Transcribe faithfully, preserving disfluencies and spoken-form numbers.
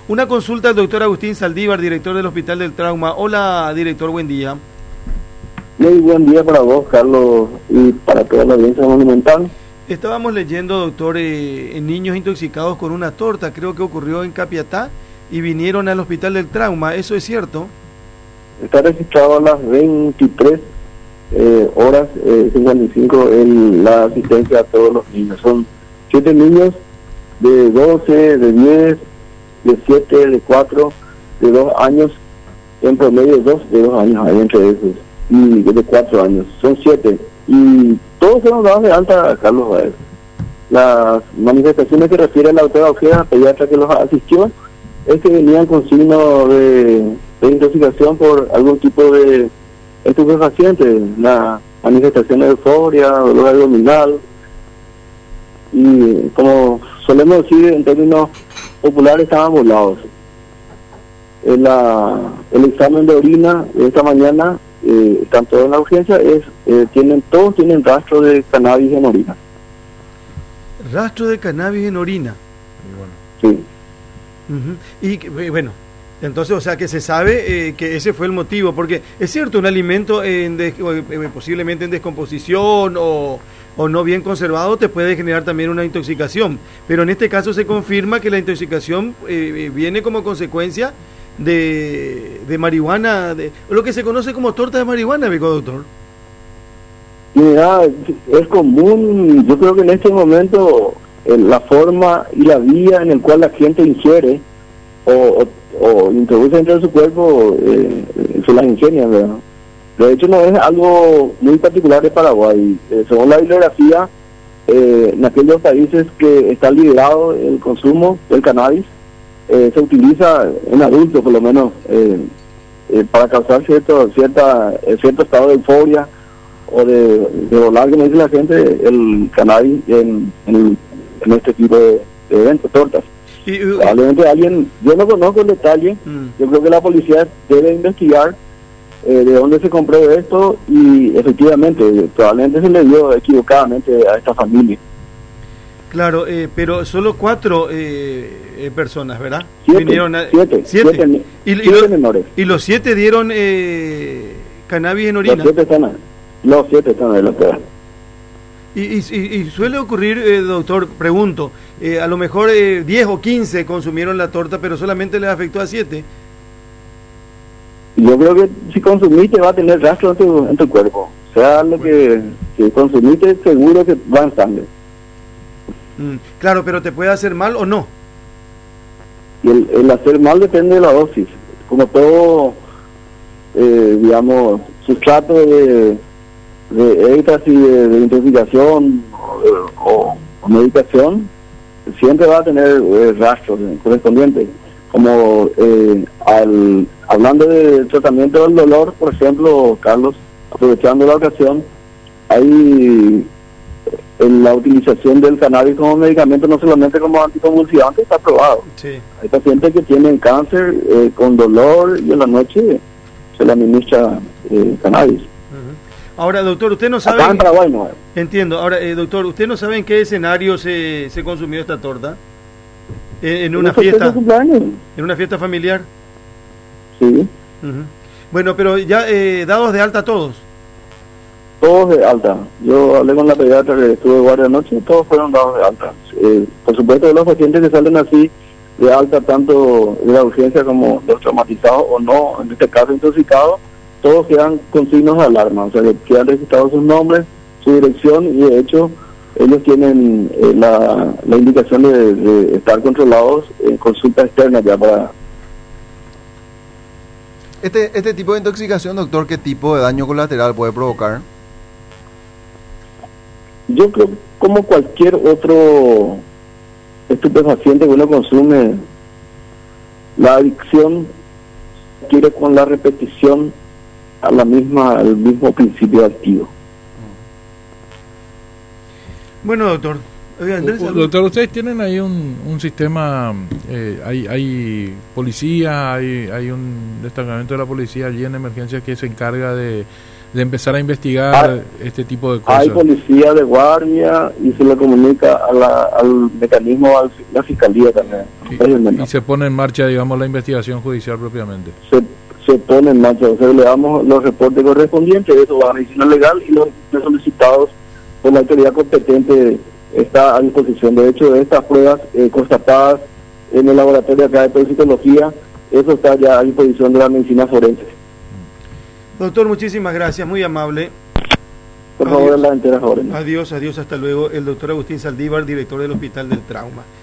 Una consulta al doctor Agustín Saldívar, director del Hospital del Trauma. Hola, director, buen día. Muy buen día para vos, Carlos, y para toda la audiencia monumental. Estábamos leyendo, doctor, eh, niños intoxicados con una torta, creo que ocurrió en Capiatá, y vinieron al Hospital del Trauma, ¿eso es cierto? Está registrado a las veintitrés eh, horas eh, cincuenta y cinco en la asistencia a todos los niños. Son siete niños de doce, de diez, de siete, de cuatro, de dos años, en promedio dos de dos años hay entre esos, y de cuatro años, son siete, y todos fueron dados de alta a Carlos Baez. Las manifestaciones que refiere a la doctora Ojeda, pediatra que los asistió, es que venían con signos de, de intoxicación por algún tipo de estupefaciente, la manifestación de euforia, dolor abdominal, y como solemos decir en términos populares, estaban volados. El, la, el examen de orina de esta mañana, eh, están todos en la urgencia, es eh, tienen todos tienen rastro de cannabis en orina. Rastro de cannabis en orina. Sí. Uh-huh. Y bueno, entonces, o sea, que se sabe eh, que ese fue el motivo, porque es cierto, un alimento en des, eh, posiblemente en descomposición o, o no bien conservado te puede generar también una intoxicación, pero en este caso se confirma que la intoxicación eh, viene como consecuencia de, de marihuana, de lo que se conoce como torta de marihuana, ¿verdad, doctor? Mira, es común, yo creo que en este momento eh, la forma y la vía en el cual la gente ingiere o, o, o introduce dentro de su cuerpo eh, se las ingenia, ¿verdad? De hecho no es algo muy particular de Paraguay. Eh, según la bibliografía, eh, en aquellos países que está liberado el consumo del cannabis, eh, se utiliza en adultos por lo menos eh, eh, para causar cierto cierta eh, cierto estado de euforia o de, de volar, que me dice la gente, el cannabis en, en, en este tipo de, de eventos, tortas. Y, uh, Probablemente alguien, yo no conozco el detalle, mm. yo creo que la policía debe investigar eh, de dónde se compró esto y efectivamente, probablemente se le dio equivocadamente a esta familia. Claro, eh, pero solo cuatro eh, eh, personas, ¿verdad? Siete, Vinieron a, siete, siete, siete, y, y, siete lo, menores. Y los siete dieron eh, cannabis en orina. Los siete están, los siete están en la prueba. Y, y, y suele ocurrir, eh, doctor, pregunto, eh, a lo mejor eh, diez o quince consumieron la torta, pero solamente les afectó a siete. Yo creo que si consumiste va a tener rastro en tu, en tu cuerpo. O sea, lo que, que consumiste seguro que va en sangre. Mm, claro, pero ¿te puede hacer mal o no? Y el, el hacer mal depende de la dosis. Como todo, eh, digamos, sustrato de, de éxtasis, de, de intoxicación o, o, o medicación, siempre va a tener eh, rastros correspondientes. Como eh, al hablando del tratamiento del dolor, por ejemplo, Carlos, aprovechando la ocasión, hay en la utilización del cannabis como medicamento, no solamente como anticonvulsivante, está probado. Sí. Hay pacientes que tienen cáncer eh, con dolor y en la noche se le administra eh, cannabis. Uh-huh. Ahora, doctor, usted no sabe... Acá en Paraguay no es. Entiendo. Ahora, eh, doctor, ¿usted no sabe en qué escenario se, se consumió esta torta? ¿En, en una ¿En fiesta? cumpleaños? ¿En una fiesta familiar? Sí. Uh-huh. Bueno, pero ya eh, dados de alta todos. Todos de alta. Yo hablé con la pediatra que estuve guardia anoche y todos fueron dados de alta. Eh, por supuesto, de los pacientes que salen así de alta, tanto de la urgencia como los traumatizados o no, en este caso intoxicados, todos quedan con signos de alarma. O sea, que quedan registrados sus nombres, su dirección y de hecho ellos tienen eh, la, la indicación de, de estar controlados en consulta externa ya para... Este, este tipo de intoxicación, doctor, ¿qué tipo de daño colateral puede provocar? Yo creo que como cualquier otro estupefaciente que uno consume, la adicción quiere con la repetición a la misma al mismo principio activo. Bueno, doctor. Oiga, Andrés, doctor, ustedes tienen ahí un, un sistema, eh, hay, hay policía, hay, hay un destacamento de la policía allí en emergencia que se encarga de, de empezar a investigar hay, este tipo de cosas. Hay policía de guardia y se le comunica a la, al mecanismo, a la fiscalía también. Y, y se pone en marcha, digamos, la investigación judicial propiamente. Se, se pone en marcha, o sea, le damos los reportes correspondientes, eso va a medicina legal y los solicitados por la autoridad competente está a disposición. De hecho, estas pruebas eh, constatadas en el laboratorio acá de toxicología, eso está ya a disposición de la medicina forense. Doctor, muchísimas gracias, muy amable. Por favor, las enteras órdenes. Adiós, adiós, hasta luego. El doctor Agustín Saldívar, director del Hospital del Trauma.